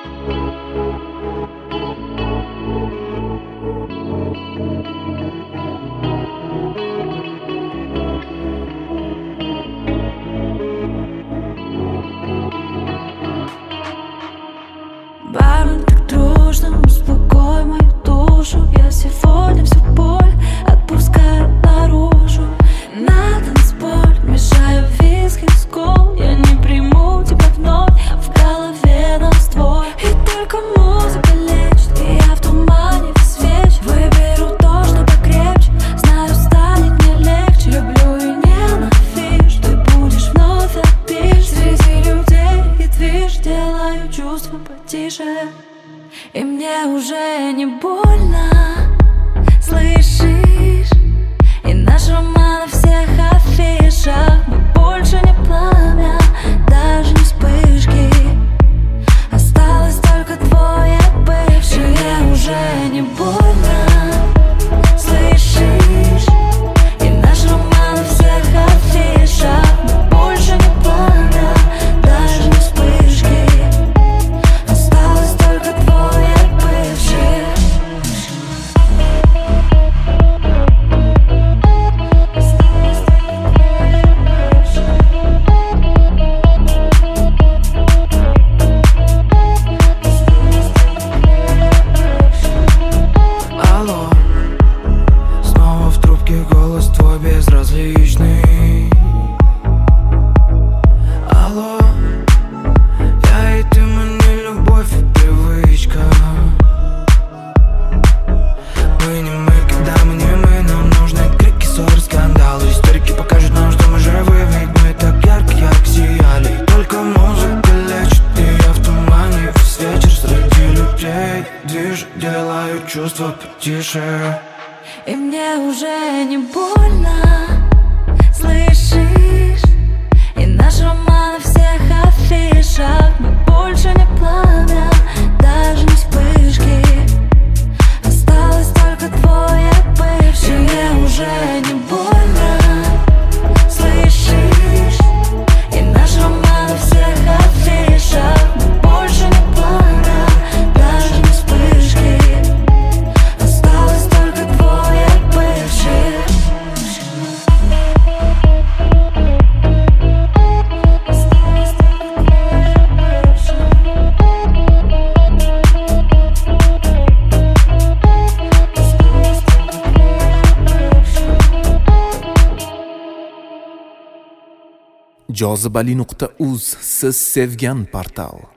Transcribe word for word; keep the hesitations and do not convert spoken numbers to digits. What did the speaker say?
Бармен так дружно, успокой мою душу. Я сегодня всю боль отпускаю наружу. На танцполе мешаю виски с кол. Я не приму тебя вновь, в голове раствор. И только музыка лечит, и я в тумане весь вечер. Выберу то, что покрепче, знаю, станет мне легче. Люблю и ненавижу, ты будешь вновь опишь. Среди людей и движ делаю чувства потише. И мне уже не больно, слышишь? И наш роман на всех афишах. Мы больше не пламя, даже не вспышки. Осталось только твое бывшее. Мне уже не больно, слышишь? И наш роман на всех афишах. Мы больше не пламя, даже не вспышки. Осталось только твое бывшее. Алло, снова в трубке голос твой безразличный. Алло, я и ты, мы не любовь и привычка. Мы не мы, когда мы не мы. Нам нужны крики, ссоры, скандалы. Историки покажут нам, что мы живы, ведь мы так ярко, ярко сияли. И только музыка лечит, и я в тумане весь вечер. Среди людей движ, делаю чувства потише. И мне уже не больно, слышишь? И наш роман на всех афишах. Мы больше не пламя, даже не вспышки. Осталось только твое бывшее. И мне уже не больно, слышишь? И наш роман на всех афишах. Мы больше не пламя, даже не вспышки. Осталось только твое бывшее. Осталось только твое jozibali nuqta uz siz sevgan portal.